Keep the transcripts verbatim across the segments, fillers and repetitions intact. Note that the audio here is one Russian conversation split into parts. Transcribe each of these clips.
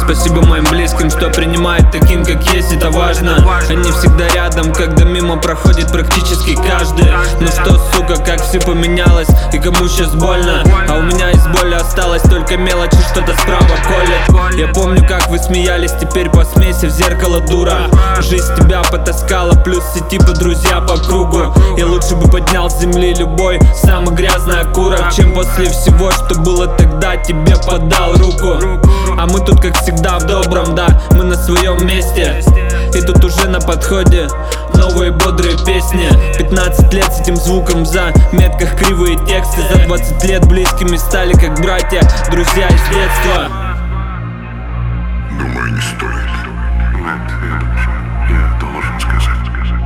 Спасибо моим близким, что принимают таким, как есть, это важно. Они всегда рядом, когда мимо проходит практически каждый. Ну что, сука, как все поменялось, и кому сейчас больно? А у меня из боли осталось только мелочи, что-то справа колет. Я помню, как вы смеялись, теперь посмейся в зеркало, дура. Жизнь тебя потаскала, плюс все типа друзья по кругу. Я лучше бы поднял с земли любой самый грязный окурок, чем после всего, что было тогда, тебе подал руку. А мы тут как всегда в добром, да, мы на своем месте. И тут уже на подходе новые бодрые песни. Пятнадцать лет с этим звуком в заметках, кривые тексты. За двадцать лет близкими стали как братья, друзья из детства. Думаю, не стоит. Нет, я, я должен сказать.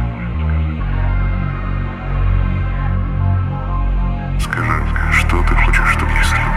Скажи, что ты хочешь, чтобы я сделал?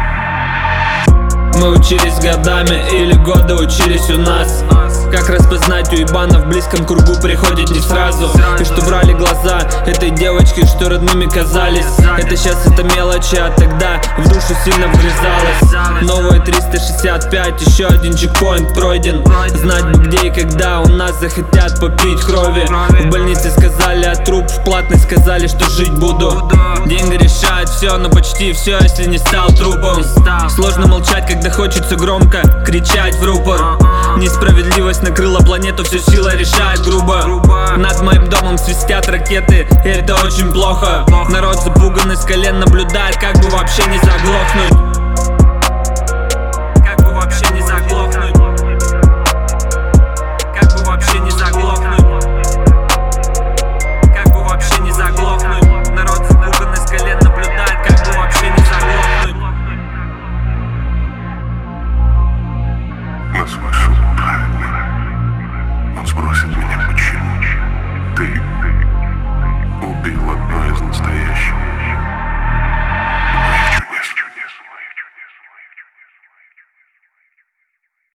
Мы учились годами или годы учились у нас. Как распознать уебана в близком кругу приходит не сразу. И что брали глаза этой девочки, что родными казались. Это сейчас это мелочи, а тогда в душу сильно вгрызалось. Новые триста шестьдесят пять, еще один чекпоинт пройден. Знать бы где и когда у нас захотят попить крови. В больнице сказали, а труп в платной сказали, что жить буду. Деньги решают все, но почти все, если не стал трупом. Сложно молчать, когда хочется громко кричать в рупор. Несправедливость накрыла планету, все сила решает грубо. Над моим домом свистят ракеты, и это очень плохо. Народ запуганный с колен наблюдает, как бы вообще не заглохнуть.